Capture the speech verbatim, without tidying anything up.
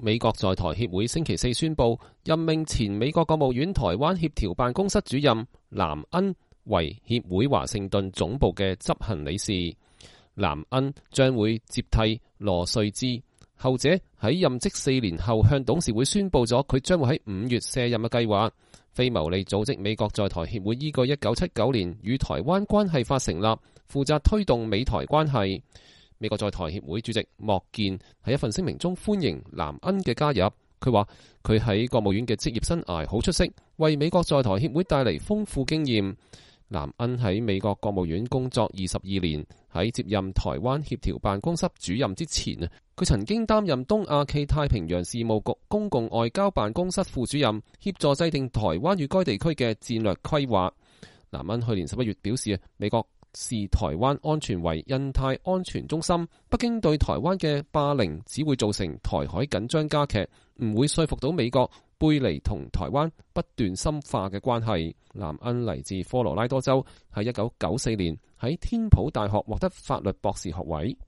美國在台協會星期四宣布任命前美國國務院台灣協調辦公室主任藍恩為協會華盛頓總部嘅執行理事。藍恩將會接替羅瑞茲，後者喺任職四年後向董事會宣布咗佢將會喺五月卸任嘅計劃。非牟利組織美國在台協會依據一九七九年與台灣關係法成立，負責推動美台關係。美國在台協會主席莫健喺一份聲明中歡迎藍恩嘅加入。佢話佢喺國務院嘅職業生涯好出色，為美國在台協會帶嚟豐富經驗。藍恩喺美國國務院工作二十二年，喺接任台灣協調辦公室主任之前，佢曾經擔任東亞暨太平洋事務局公共外交辦公室副主任，協助制定台灣與該地區嘅戰略規劃。藍恩去年十一月表示，美國視台灣安全為印太安全中心，北京對台灣嘅霸凌只會造成台海緊張加劇，唔會說服到美國背離同台灣不斷深化嘅關係。藍恩嚟自科羅拉多州，喺一九九四年喺天普大學獲得法律博士學位。